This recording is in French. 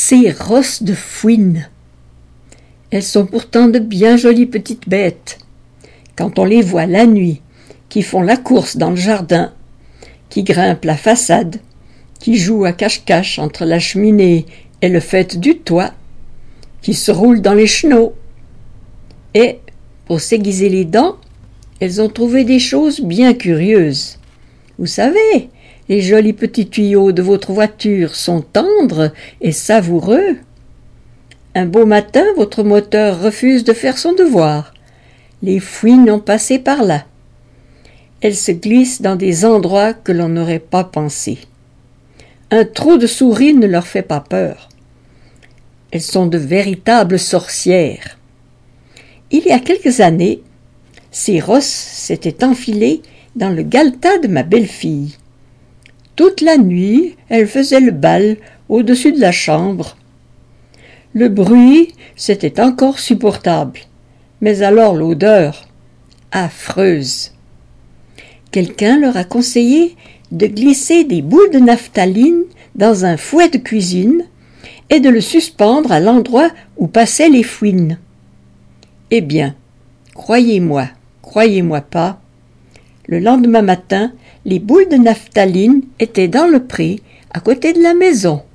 ces rosses de fouine. Elles sont pourtant de bien jolies petites bêtes. Quand on les voit la nuit, qui font la course dans le jardin, qui grimpent la façade, qui jouent à cache-cache entre la cheminée et le faîte du toit, qui se roulent dans les chenaux. Et, pour s'aiguiser les dents, elles ont trouvé des choses bien curieuses. Vous savez, les jolis petits tuyaux de votre voiture sont tendres et savoureux. Un beau matin, votre moteur refuse de faire son devoir. Les fouines ont passé par là. Elles se glissent dans des endroits que l'on n'aurait pas pensés. Un trou de souris ne leur fait pas peur. Elles sont de véritables sorcières. Il y a quelques années, ces rosses s'étaient enfilées dans le galetas de ma belle-fille. Toute la nuit, elles faisaient le bal au-dessus de la chambre. Le bruit, c'était encore supportable, mais alors l'odeur, affreuse. Quelqu'un leur a conseillé de glisser des boules de naphtaline dans un fouet de cuisine et de le suspendre à l'endroit où passaient les fouines. Eh bien, croyez-moi pas, le lendemain matin, les boules de naphtaline étaient dans le pré, à côté de la maison.